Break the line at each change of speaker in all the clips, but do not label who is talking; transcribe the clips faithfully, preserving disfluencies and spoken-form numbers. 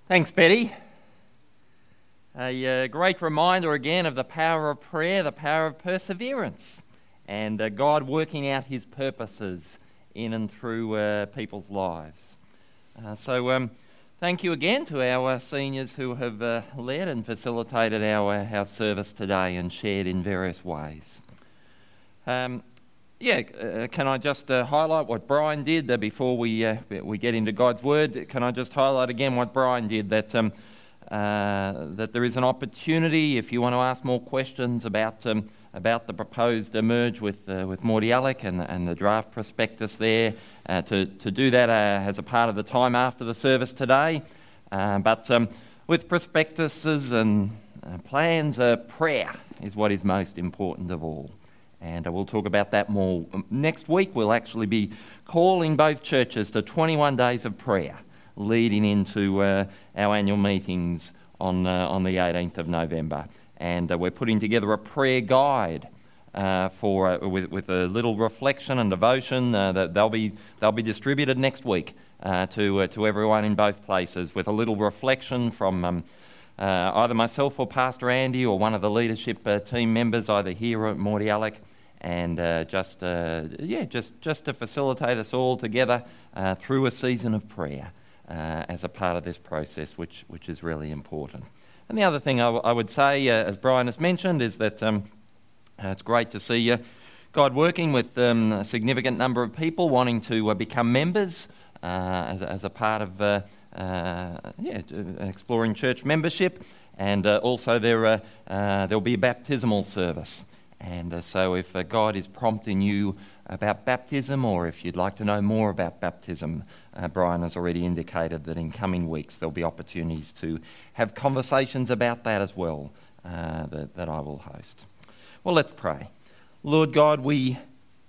Thanks, Betty. A uh, great reminder again of the power of prayer, the power of perseverance, and uh, God working out his purposes in and through uh, people's lives. Uh, so um, thank you again to our seniors who have uh, led and facilitated our, our service today and shared in various ways. Um, Yeah, uh, can I just uh, highlight what Brian did uh, before we uh, we get into God's Word? Can I just highlight again what Brian did, that um, uh, that there is an opportunity if you want to ask more questions about um, about the proposed uh, merge with uh, with Mordialloc and, and the draft prospectus there, uh, to, to do that uh, as a part of the time after the service today. Uh, but um, with prospectuses and uh, plans, uh, prayer is what is most important of all. And we'll talk about that more. Next week we'll actually be calling both churches to twenty-one days of prayer leading into uh, our annual meetings on uh, on the eighteenth of November. And uh, we're putting together a prayer guide uh, for uh, with, with a little reflection and devotion uh, that they'll be they'll be distributed next week uh, to uh, to everyone in both places, with a little reflection from um, uh, either myself or Pastor Andy or one of the leadership uh, team members, either here or at Mordialloc. And uh, just uh, yeah, just just to facilitate us all together uh, through a season of prayer uh, as a part of this process, which which is really important. And the other thing I, w- I would say, uh, as Brian has mentioned, is that um, uh, it's great to see uh, God working with um, a significant number of people wanting to uh, become members uh, as, as a part of uh, uh, yeah exploring church membership, and uh, also there uh, uh, there'll be a baptismal service. And uh, so if uh, God is prompting you about baptism, or if you'd like to know more about baptism, uh, Brian has already indicated that in coming weeks there'll be opportunities to have conversations about that as well uh, that, that I will host. Well, let's pray. Lord God, we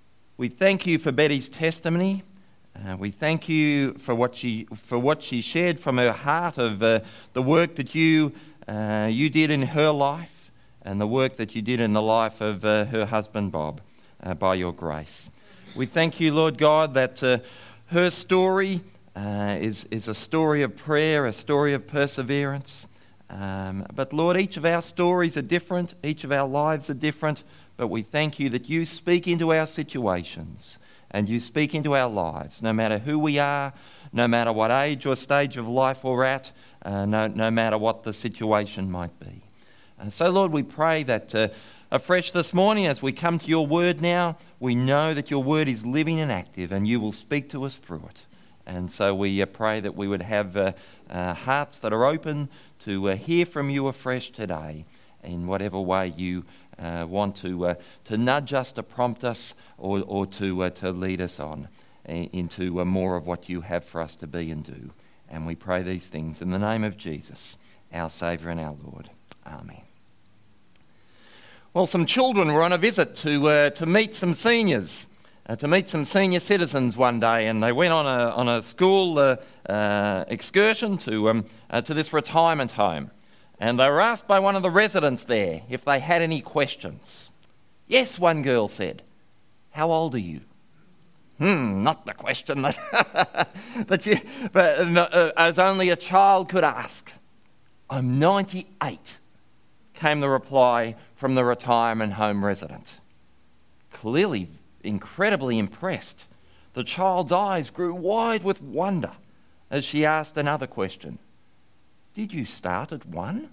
we thank you for Betty's testimony. Uh, we thank you for what she for what she shared from her heart of uh, the work that you uh, you did in her life, and the work that you did in the life of uh, her husband, Bob, uh, by your grace. We thank you, Lord God, that uh, her story uh, is, is a story of prayer, a story of perseverance. Um, but Lord, each of our stories are different, each of our lives are different, but we thank you that you speak into our situations and you speak into our lives, no matter who we are, no matter what age or stage of life we're at, uh, no, no matter what the situation might be. Uh, so, Lord, we pray that uh, afresh this morning, as we come to your word now, we know that your word is living and active and you will speak to us through it. And so we uh, pray that we would have uh, uh, hearts that are open to uh, hear from you afresh today in whatever way you uh, want to uh, to nudge us, to prompt us, or, or to, uh, to lead us on into uh, more of what you have for us to be and do. And we pray these things in the name of Jesus, our Saviour and our Lord. Amen. Well, some children were on a visit to uh, to meet some seniors, uh, to meet some senior citizens one day, and they went on a on a school uh, uh, excursion to um, uh, to this retirement home, and they were asked by one of the residents there if they had any questions. Yes, one girl said. How old are you? Hmm, not the question that that you, but uh, as only a child could ask. I'm ninety-eight. Came the reply from the retirement home resident. Clearly incredibly impressed, the child's eyes grew wide with wonder as she asked another question. Did you start at one?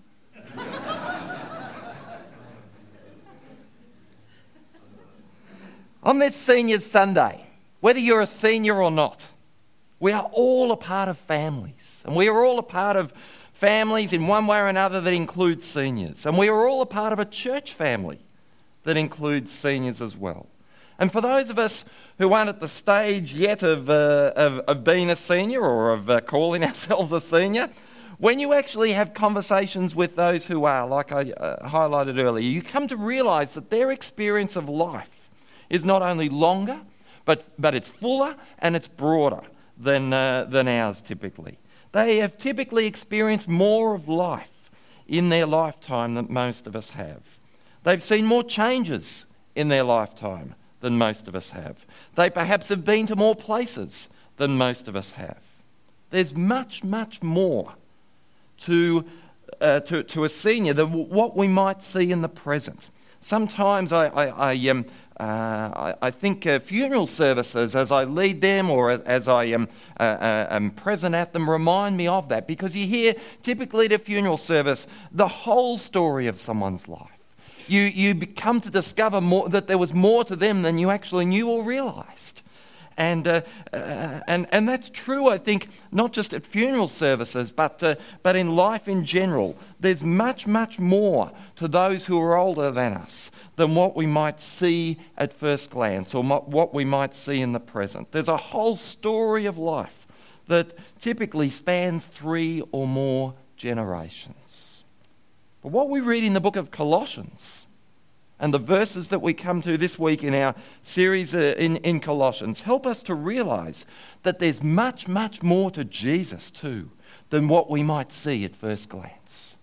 On this Seniors Sunday, whether you're a senior or not, we are all a part of families, and we are all a part of families in one way or another that includes seniors. And we are all a part of a church family that includes seniors as well. And for those of us who aren't at the stage yet of, uh, of, of being a senior or of uh, calling ourselves a senior, when you actually have conversations with those who are, like I uh, highlighted earlier, you come to realise that their experience of life is not only longer, but, but it's fuller and it's broader than, uh, than ours typically. They have typically experienced more of life in their lifetime than most of us have. They've seen more changes in their lifetime than most of us have. They perhaps have been to more places than most of us have. There's much, much more to, uh, to, to a senior than what we might see in the present. Sometimes I, I, I, um, uh, I, I think uh, funeral services, as I lead them or as, as I am, uh, uh, am present at them, remind me of that, because you hear typically at a funeral service the whole story of someone's life. You, you come to discover more, that there was more to them than you actually knew or realised. And, uh, uh, and and that's true, I think, not just at funeral services, but uh, but in life in general. There's much, much more to those who are older than us than what we might see at first glance or mo- what we might see in the present. There's a whole story of life that typically spans three or more generations. But what we read in the book of Colossians, and the verses that we come to this week in our series uh, in, in Colossians, help us to realise that there's much, much more to Jesus too than what we might see at first glance.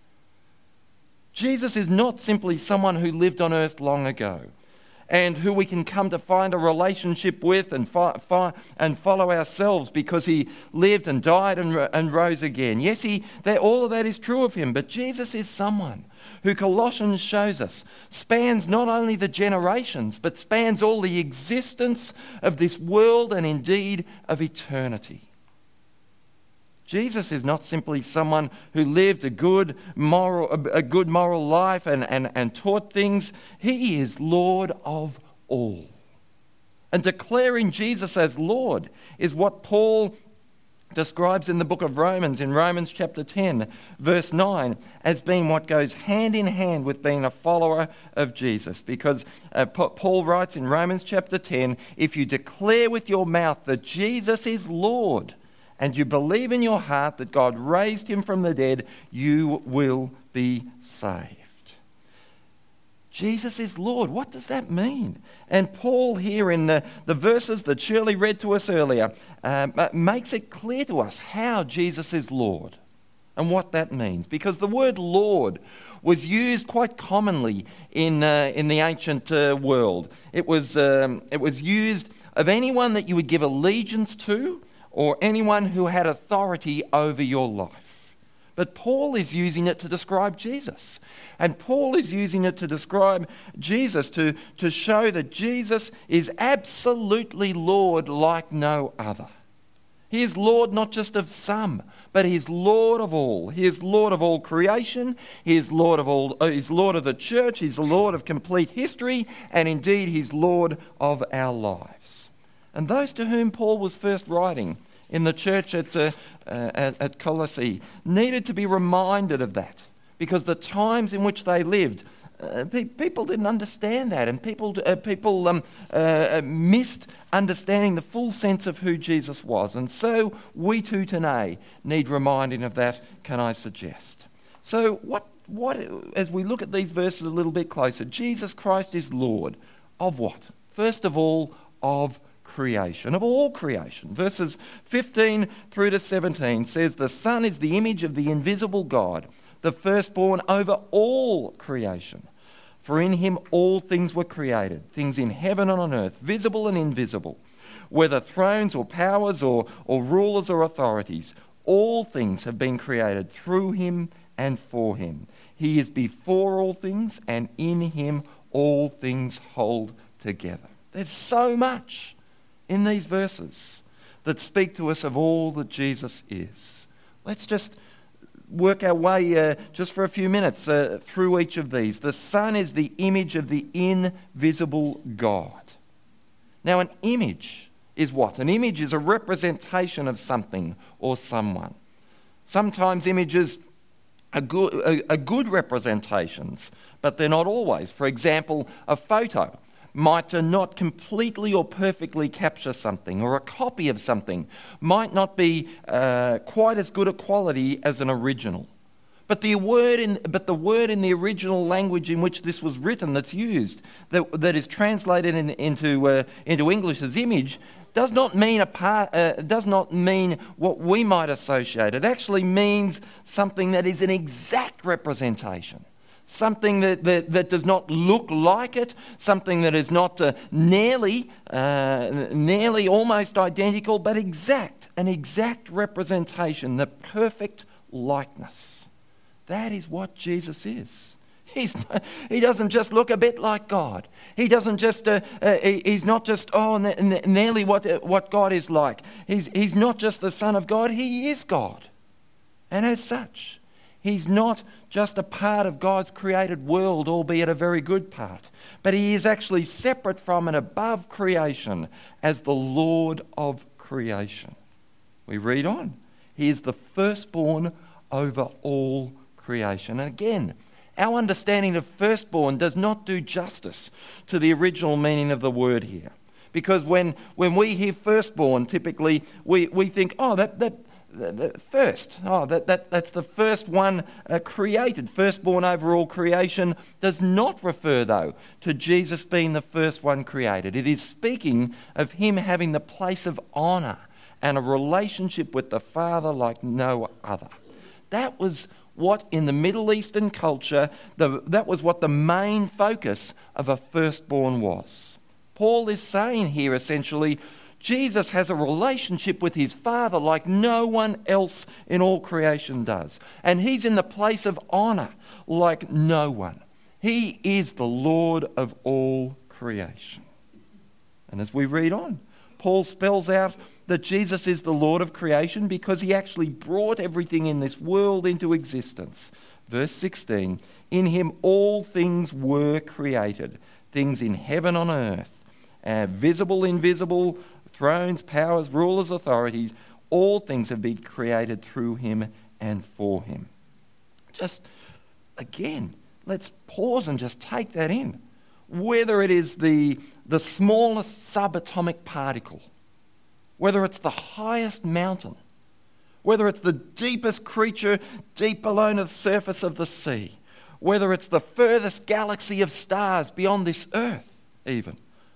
Jesus is not simply someone who lived on earth long ago and who we can come to find a relationship with and, fi- fi- and follow ourselves because he lived and died and, ro- and rose again. Yes, he, that, all of that is true of him, but Jesus is someone who Colossians shows us spans not only the generations, but spans all the existence of this world and indeed of eternity. Jesus is not simply someone who lived a good moral, a good moral life and, and, and taught things. He is Lord of all. And declaring Jesus as Lord is what Paul describes in the book of Romans, in Romans chapter ten, verse nine, as being what goes hand in hand with being a follower of Jesus. Because uh, Paul writes in Romans chapter ten, if you declare with your mouth that Jesus is Lord, and you believe in your heart that God raised him from the dead, you will be saved. Jesus is Lord. What does that mean? And Paul here in the, the verses that Shirley read to us earlier um, makes it clear to us how Jesus is Lord and what that means. Because the word Lord was used quite commonly in uh, in the ancient uh, world. It was um, it was used of anyone that you would give allegiance to or anyone who had authority over your life. But Paul is using it to describe Jesus. And Paul is using it to describe Jesus, to, to show that Jesus is absolutely Lord like no other. He is Lord not just of some, but he is Lord of all. He is Lord of all creation. He is Lord of all. Uh, he's Lord of the church. He's the Lord of complete history. And indeed, he's Lord of our lives. And those to whom Paul was first writing in the church at, uh, uh, at, at Colossae needed to be reminded of that, because the times in which they lived, uh, pe- people didn't understand that, and people uh, people um, uh, missed understanding the full sense of who Jesus was. And so we too today need reminding of that, can I suggest. So what what as we look at these verses a little bit closer, Jesus Christ is Lord of what? First of all, of creation, of all creation. Verses fifteen through to seventeen says, the Son is the image of the invisible God, the firstborn over all creation. For in him all things were created, things in heaven and on earth, visible and invisible, whether thrones or powers or, or rulers or authorities. All things have been created through him and for him. He is before all things, and in him all things hold together. There's so much in these verses that speak to us of all that Jesus is. Let's just work our way uh, just for a few minutes uh, through each of these. The Son is the image of the invisible God. Now, an image is what? An image is a representation of something or someone. Sometimes images are good, are, are good representations, but they're not always. For example, a photo might not completely or perfectly capture something, or a copy of something might not be uh, quite as good a quality as an original. But the word in but the word in the original language in which this was written, that's used, that that is translated in, into uh, into English as image, does not mean a part. Uh, does not mean what we might associate. It actually means something that is an exact representation. Something that, that, that does not look like it, something that is not uh, nearly, uh, nearly almost identical, but exact, an exact representation, the perfect likeness. That is what Jesus is. He's, he doesn't just look a bit like God. He doesn't just, uh, uh, he's not just, oh, nearly what, uh, what God is like. He's, he's not just the Son of God, he is God. And as such, he's not just a part of God's created world, albeit a very good part, but he is actually separate from and above creation as the Lord of creation. We read on. He is the firstborn over all creation. And again, our understanding of firstborn does not do justice to the original meaning of the word here. Because when, when we hear firstborn, typically we, we think, oh, that, that, that first, oh, that, that, that's the first one uh, created. Firstborn over all creation does not refer, though, to Jesus being the first one created. It is speaking of him having the place of honour and a relationship with the Father like no other. That was what in the Middle Eastern culture, the, that was what the main focus of a firstborn was. Paul is saying here essentially, Jesus has a relationship with his Father like no one else in all creation does. And he's in the place of honour like no one. He is the Lord of all creation. And as we read on, Paul spells out that Jesus is the Lord of creation because he actually brought everything in this world into existence. Verse sixteen, in him all things were created, things in heaven on earth, uh, visible, invisible, thrones, powers, rulers, authorities, all things have been created through him and for him. Just, again, let's pause and just take that in. Whether it is the, the smallest subatomic particle, whether it's the highest mountain, whether it's the deepest creature deep below the surface of the sea, whether it's the furthest galaxy of stars beyond this earth even,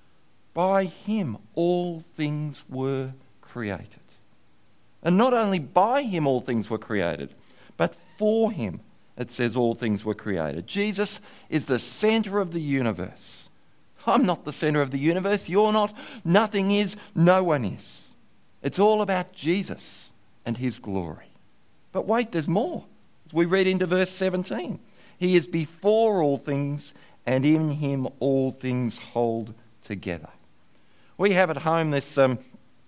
by him all things were created. And not only by him all things were created, but for him, it says all things were created. Jesus is the centre of the universe. I'm not the centre of the universe, you're not, nothing is, no one is. It's all about Jesus and his glory. But wait, there's more. As we read into verse seventeen, he is before all things, and in him all things hold together. We have at home this, um,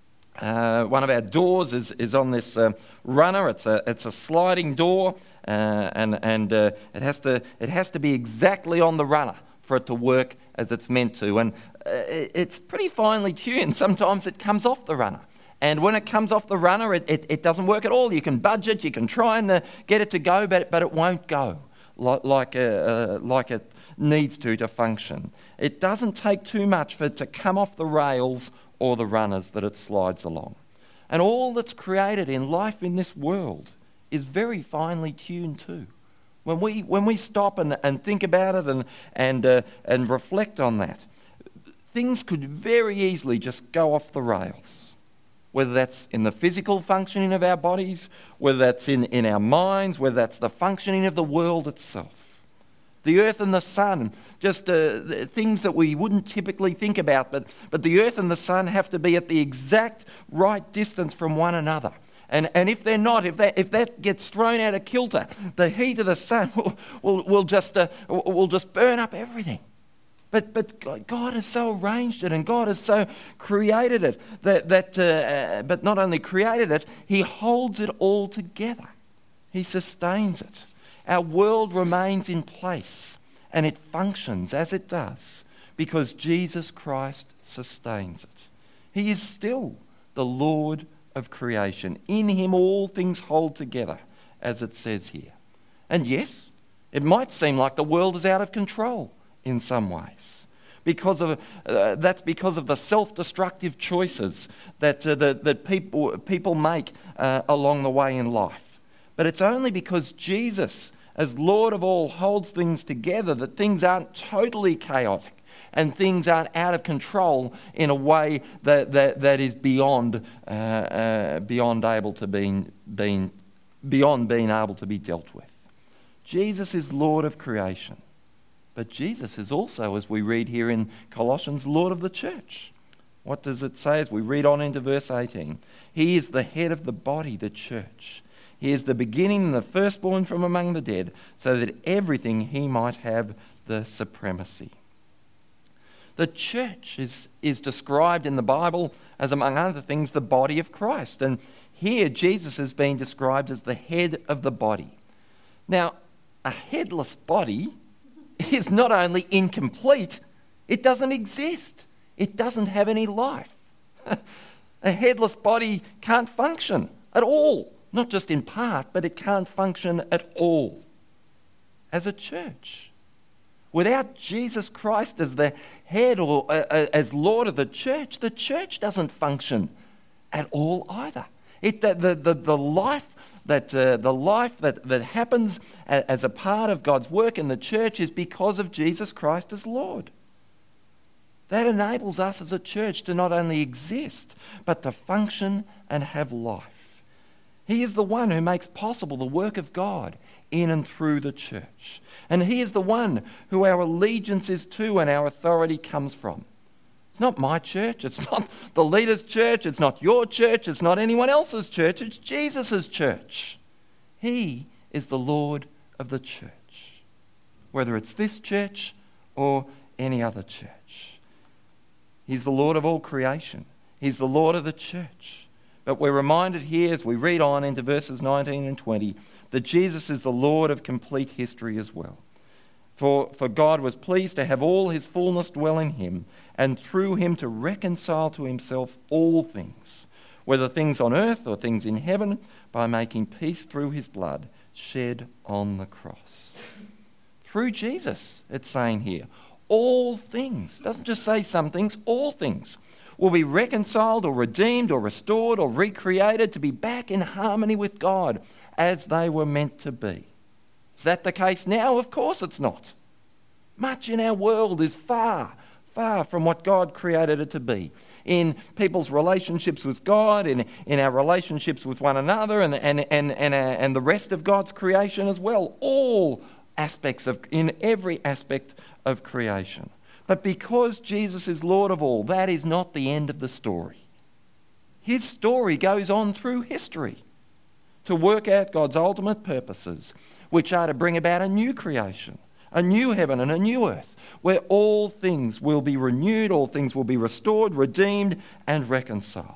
uh, one of our doors is, is on this uh, runner. It's a, it's a sliding door, uh, and, and uh, it has to, it has to be exactly on the runner for it to work as it's meant to. And uh, it's pretty finely tuned. Sometimes it comes off the runner. And when it comes off the runner, it, it, it doesn't work at all. You can budge it, you can try and uh, get it to go, but, but it won't go like, like, uh, uh, like it needs to to function. It doesn't take too much for it to come off the rails or the runners that it slides along. And all that's created in life in this world is very finely tuned too. When we, when we stop and, and think about it and, and, uh, and reflect on that, things could very easily just go off the rails. Whether that's in the physical functioning of our bodies, whether that's in, in our minds, whether that's the functioning of the world itself. The earth and the sun, just uh, things that we wouldn't typically think about, but, but the earth and the sun have to be at the exact right distance from one another. And, and if they're not, if that, if that gets thrown out of kilter, the heat of the sun will, will, will, just, uh, will just burn up everything. But but God has so arranged it, and God has so created it that that uh, but not only created it, he holds it all together. He sustains it. Our world remains in place and it functions as it does because Jesus Christ sustains it. He is still the Lord of creation. In him all things hold together, as it says here. And yes, it might seem like the world is out of control in some ways. Because of uh, that's because of the self-destructive choices that uh, that, that people people make uh, along the way in life. But it's only because Jesus, as Lord of all, holds things together that things aren't totally chaotic and things aren't out of control in a way that that, that is beyond uh, uh, beyond able to being being beyond being able to be dealt with. Jesus is Lord of creation. But Jesus is also, as we read here in Colossians, Lord of the church. What does it say as we read on into verse eighteen? He is the head of the body, the church. He is the beginning and the firstborn from among the dead, so that everything he might have the supremacy. The church is, is described in the Bible as, among other things, the body of Christ. And here Jesus is being described as the head of the body. Now, a headless body is not only incomplete, it doesn't exist. It doesn't have any life. A headless body can't function at all. Not just in part, but it can't function at all. As a church, without Jesus Christ as the head or uh, as Lord of the church, the church doesn't function at all either. It the the, the life that uh, the life that, that happens as a part of God's work in the church is because of Jesus Christ as Lord. That enables us as a church to not only exist, but to function and have life. He is the one who makes possible the work of God in and through the church. And he is the one who our allegiance is to and our authority comes from. It's not my church, it's not the leader's church, it's not your church, it's not anyone else's church, it's Jesus' church. He is the Lord of the church, whether it's this church or any other church. He's the Lord of all creation. He's the Lord of the church. But we're reminded here as we read on into verses nineteen and twenty that Jesus is the Lord of complete history as well. For, for God was pleased to have all his fullness dwell in him, and through him to reconcile to himself all things, whether things on earth or things in heaven, by making peace through his blood shed on the cross. Through Jesus, it's saying here, all things, doesn't just say some things, all things will be reconciled or redeemed or restored or recreated to be back in harmony with God as they were meant to be. Is that the case now? Of course it's not. Much in our world is far, far from what God created it to be. In people's relationships with God, in, in our relationships with one another, and, and, and, and, uh, and the rest of God's creation as well. All aspects of, in every aspect of creation. But because Jesus is Lord of all, that is not the end of the story. His story goes on through history to work out God's ultimate purposes, which are to bring about a new creation, a new heaven and a new earth, where all things will be renewed, all things will be restored, redeemed and reconciled.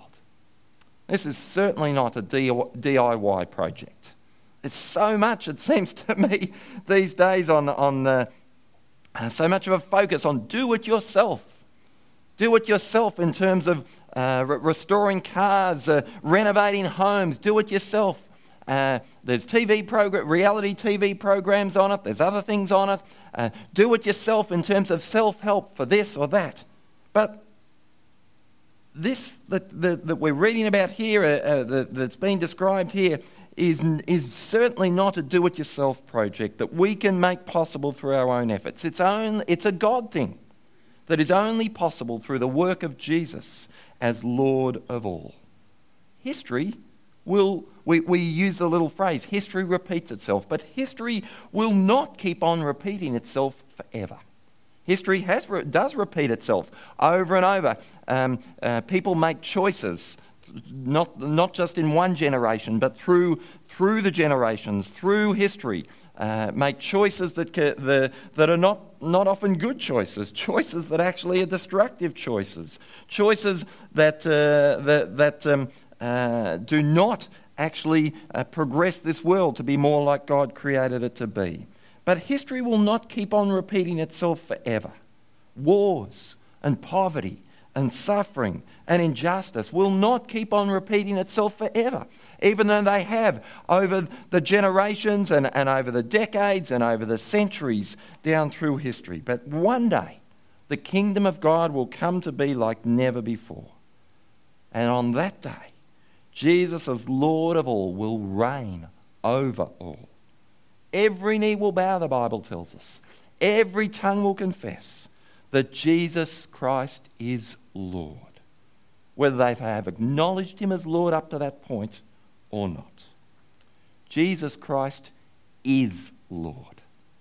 This is certainly not a D I Y project. There's so much, it seems to me, these days on, on the, uh, so much of a focus on do it yourself. Do it yourself in terms of uh, re- restoring cars, uh, renovating homes, do it yourself. Uh, there's T V program, reality T V programs on it. There's other things on it. Uh, do it yourself in terms of self-help for this or that. But this that, that, that we're reading about here, uh, uh, that, that's being described here, is, is certainly not a do-it-yourself project that we can make possible through our own efforts. It's, own, it's a God thing that is only possible through the work of Jesus as Lord of all. History will, we, we use the little phrase, history repeats itself, but history will not keep on repeating itself forever. History has does repeat itself over and over. Um, uh, people make choices, not not just in one generation, but through through the generations, through history. Uh, make choices that ca- the, that are not, not often good choices, choices that actually are destructive choices, choices that uh, that that. Um, Uh, do not actually uh, progress this world to be more like God created it to be. But history will not keep on repeating itself forever. Wars and poverty and suffering and injustice will not keep on repeating itself forever, even though they have over the generations and, and over the decades and over the centuries down through history. But one day, the kingdom of God will come to be like never before. And on that day, Jesus as Lord of all will reign over all. Every knee will bow, the Bible tells us. Every tongue will confess that Jesus Christ is Lord, whether they have acknowledged him as Lord up to that point or not. Jesus Christ is Lord.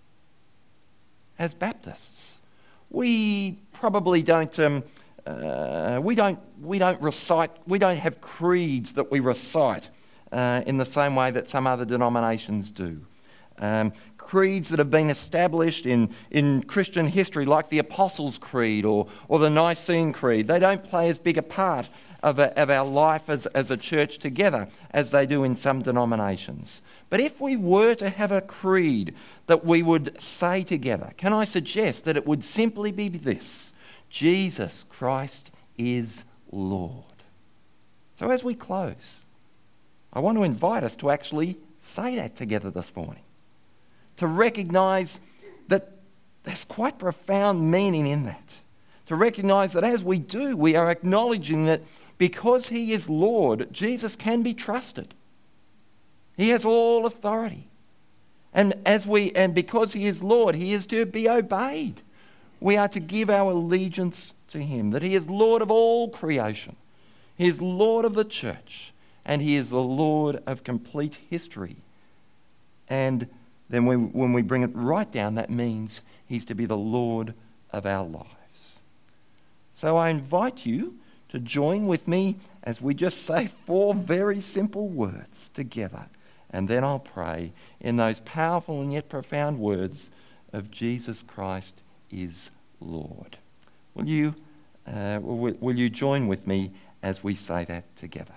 As Baptists, we probably don't... Um, Uh, we don't we don't recite, we don't have creeds that we recite uh, in the same way that some other denominations do. Um, creeds that have been established in, in Christian history, like the Apostles' Creed or, or the Nicene Creed, they don't play as big a part of, a, of our life as, as a church together as they do in some denominations. But if we were to have a creed that we would say together, can I suggest that it would simply be this: Jesus Christ is Lord. So as we close, I want to invite us to actually say that together this morning, to recognise that there's quite profound meaning in that, to recognise that as we do, we are acknowledging that because he is Lord, Jesus can be trusted. He has all authority. And as we and because he is Lord, he is to be obeyed. We are to give our allegiance to him, that he is Lord of all creation. He is Lord of the church, and he is the Lord of complete history. And then when, when we bring it right down, that means he's to be the Lord of our lives. So I invite you to join with me as we just say four very simple words together. And then I'll pray in those powerful and yet profound words of Jesus Christ is Lord. Will you, uh, will, will you join with me as we say that together?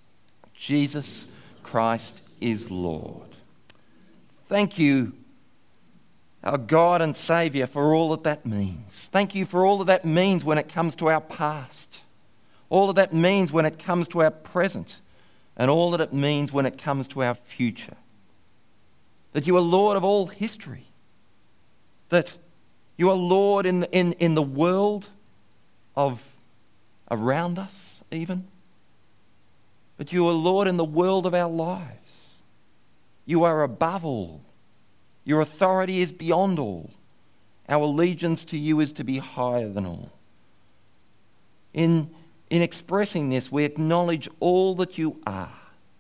Jesus Christ is Lord. Thank you, our God and Saviour, for all that that means. Thank you for all that that means when it comes to our past, all that that means when it comes to our present, and all that it means when it comes to our future. That you are Lord of all history. That you are Lord in the, in, in the world of around us even. But you are Lord in the world of our lives. You are above all. Your authority is beyond all. Our allegiance to you is to be higher than all. In In expressing this, we acknowledge all that you are.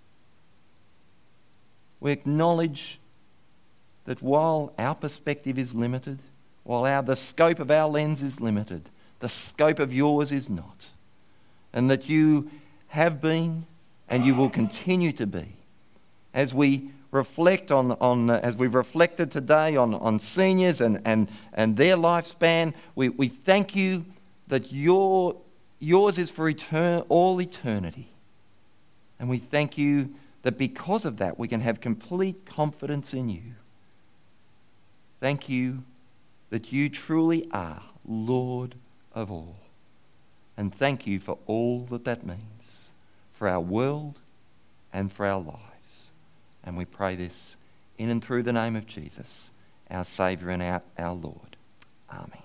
We acknowledge that while our perspective is limited, while our, the scope of our lens is limited, the scope of yours is not. And that you have been and you will continue to be. As we reflect on, on uh, as we've reflected today on, on seniors and, and, and their lifespan, we, we thank you that your Yours is for etern- all eternity. And we thank you that because of that, we can have complete confidence in you. Thank you that you truly are Lord of all. And thank you for all that that means for our world and for our lives. And we pray this in and through the name of Jesus, our Saviour and our, our Lord. Amen.